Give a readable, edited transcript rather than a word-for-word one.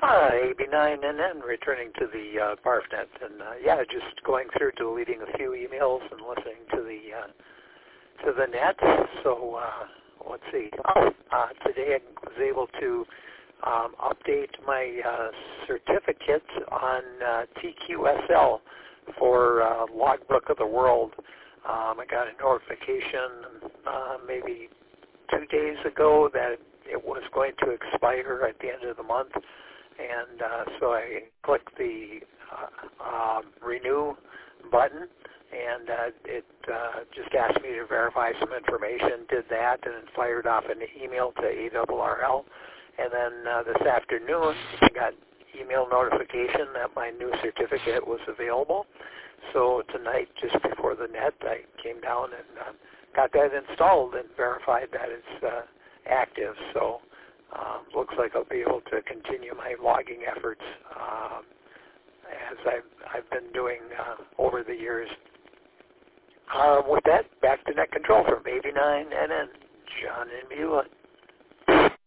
AB9NN returning to the BarfNet, and yeah, just going through deleting a few emails and listening to the net. So let's see. Today I was able to update my certificate on TQSL for Logbook of the World. I got a notification maybe 2 days ago that it was going to expire at the end of the month, and so I clicked the renew button, and it just asked me to verify some information, did that, and then fired off an email to ARRL. And then this afternoon, I got email notification that my new certificate was available. So tonight, just before the net, I came down and got that installed and verified that it's active. So looks like I'll be able to continue my logging efforts as I've been doing over the years. With that, back to net control from AB9NN, John in Beulah.